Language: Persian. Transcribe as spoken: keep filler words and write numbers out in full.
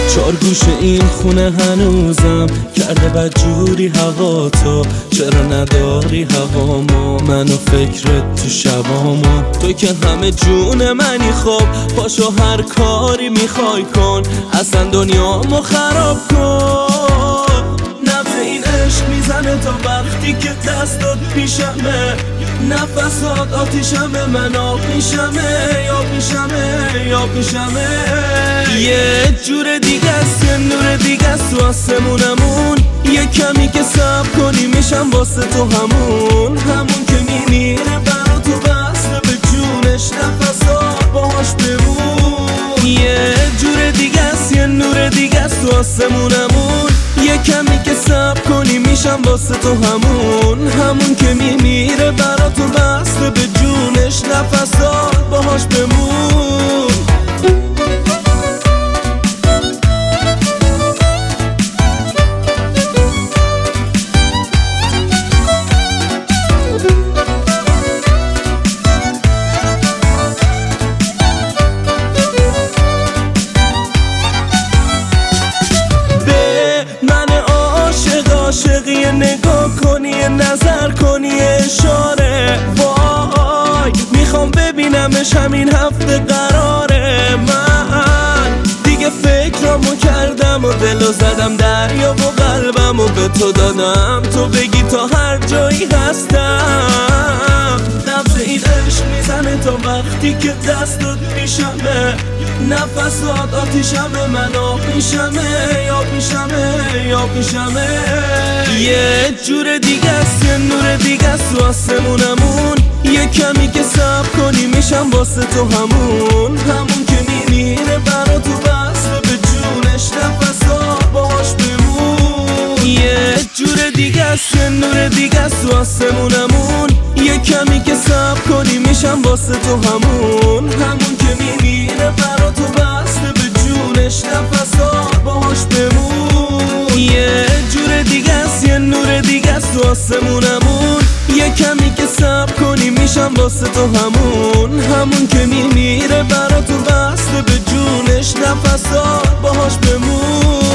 چار گوش این خونه هنوزم کرده بدجوری هوا تو، چرا نداری هوامو منو فکرت تو شبامو؟ تو که همه جون منی، خب پاشو هر کاری میخوای کن، اصلا دنیامو خراب کن. نبض این عشق میزنه تا وقتی که دستات پیشمه، نفسات آتیشمه، من آب میشمه، یا میشمه، یا میشمه. یه جور دیگه است، یه نور دیگه است تو آسمونمون، یه کمی که صبر کنی میشم واسه تو همون، همون که میمیره برا تو بسته به جونش، نفسات باهاش بمون. یه جور دیگه است، یه نور دیگه است تو آسمونمون، یه کمی که صبر کنی میشم واسه تو همون، همون که میمیره برا تو بسته به جونش، نفسات باهاش بمون. عاشقی نگاه کنی، نظر کنی، اشاره، وای میخوام ببینمش همین هفته قراره. من دیگه فکرامو کردم و دلو زدم دریا و قلبمو به تو دادم، تو بگی تا هر جایی هستم. نبض این عشق میزنه تا وقتی که دستات میشمه، نفسات آتیشمه، من آب میشمه، یا میشمه، یا میشمه. یه جور دیگه است، یه نور دیگه است تو آسمونمون، یه کمی که صبر کنی میشم واسه تو همون، همون که میمیره برا تو بسته به جونش، نفسات باهاش بمون. یه جور دیگه است، یه نور دیگه است تو آسمونمون، یه کمی که صبر کنی میشم واسه تو همون، همون که میمیره برا تو بسته به جونش، نفسات باهاش بمون. یه جور دیگه است، یه نور دیگه است تو آسمونمون، یه کمی که صبر کنی میشم واسه تو همون، همون که میمیره برا تو بسته به جونش، نفسات باهاش بمون.